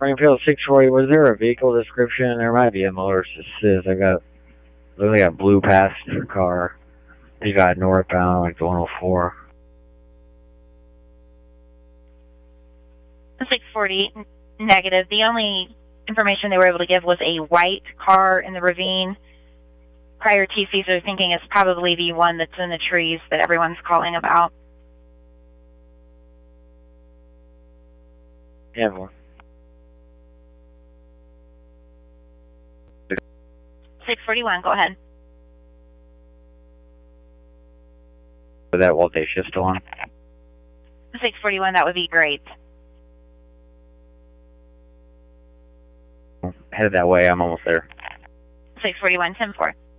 Springfield 640, was there a vehicle description? There might be a motorist assist. I got blue passenger car. You got northbound, like the 104. 640, negative. The only information they were able to give was a white car in the ravine. Prior TCs are thinking it's probably the one that's in the trees that everyone's calling about. Yeah, boy. 641, go ahead. Is that what they shift on? 641, that would be great. Headed that way, I'm almost there. 641, 10-4.